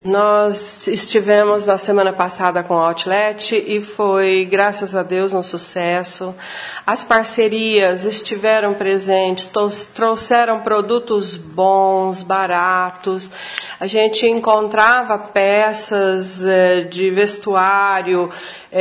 Nós estivemos na semana passada com o Outlet e foi, graças a Deus, um sucesso. As parcerias estiveram presentes, trouxeram produtos bons, baratos. A gente encontrava peças de vestuário,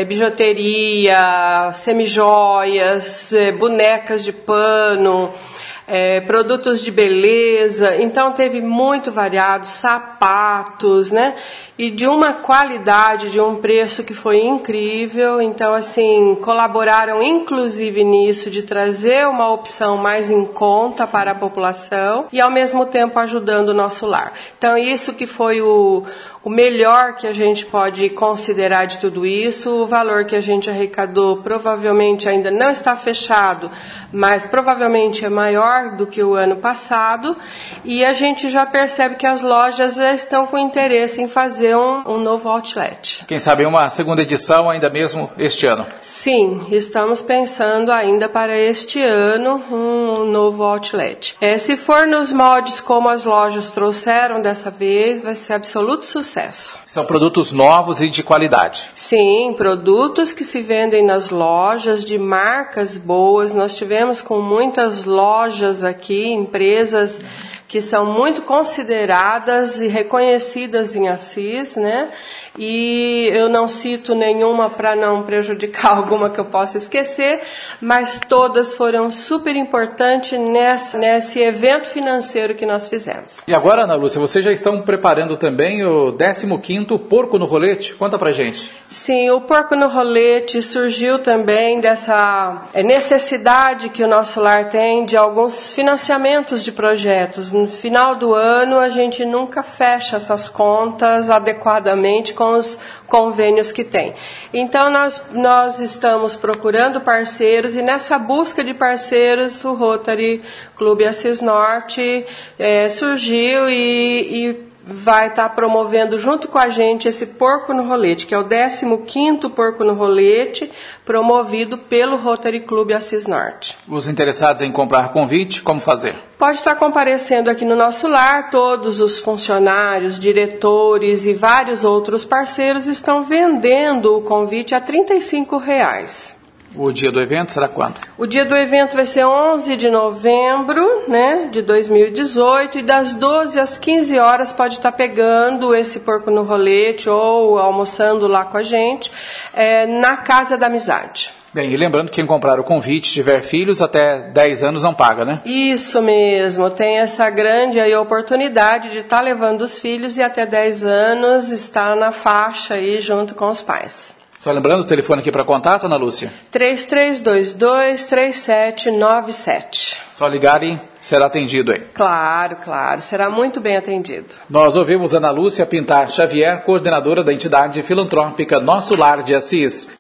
bijuteria, semijoias, bonecas de pano, produtos de beleza, então teve muito variado, sapatos, né? E de uma qualidade, de um preço que foi incrível. Então, assim, colaboraram inclusive nisso, de trazer uma opção mais em conta para a população e ao mesmo tempo ajudando o nosso lar. Então, isso que foi o melhor que a gente pode considerar de tudo isso. O valor que a gente arrecadou provavelmente ainda não está fechado, mas provavelmente é maior do que o ano passado, e a gente já percebe que as lojas já estão com interesse em fazer um novo outlet. Quem sabe uma segunda edição ainda mesmo este ano? Sim, estamos pensando ainda para este ano um novo outlet. Se for nos moldes como as lojas trouxeram dessa vez, vai ser absoluto sucesso. São produtos novos e de qualidade? Sim, produtos que se vendem nas lojas, de marcas boas. Nós tivemos com muitas lojas aqui, empresas que são muito consideradas e reconhecidas em Assis, né? E eu não cito nenhuma para não prejudicar alguma que eu possa esquecer, mas todas foram super importantes nesse evento financeiro que nós fizemos. E agora, Ana Lúcia, vocês já estão preparando também o 15º Porco no Rolete? Conta pra gente. Sim, o Porco no Rolete surgiu também dessa necessidade que o nosso lar tem de alguns financiamentos de projetos. No final do ano, a gente nunca fecha essas contas adequadamente com os convênios que tem. Então, nós estamos procurando parceiros e nessa busca de parceiros, o Rotary Clube Assis Norte surgiu e vai estar promovendo junto com a gente esse Porco no Rolete, que é o 15º Porco no Rolete, promovido pelo Rotary Clube Assis Norte. Os interessados em comprar convite, como fazer? Pode estar comparecendo aqui no nosso lar, todos os funcionários, diretores e vários outros parceiros estão vendendo o convite a R$ 35. O dia do evento será quando? O dia do evento vai ser 11 de novembro, né, de 2018, e das 12 às 15 horas pode estar pegando esse Porco no Rolete ou almoçando lá com a gente, na Casa da Amizade. Bem, e lembrando que quem comprar o convite tiver filhos até 10 anos não paga, né? Isso mesmo, tem essa grande aí oportunidade de estar levando os filhos e até 10 anos estar na faixa aí junto com os pais. Só lembrando o telefone aqui para contato, Ana Lúcia? 3322-3797. Só ligar e será atendido aí. Claro, será muito bem atendido. Nós ouvimos Ana Lúcia Pintar Xavier, coordenadora da entidade filantrópica Nosso Lar de Assis.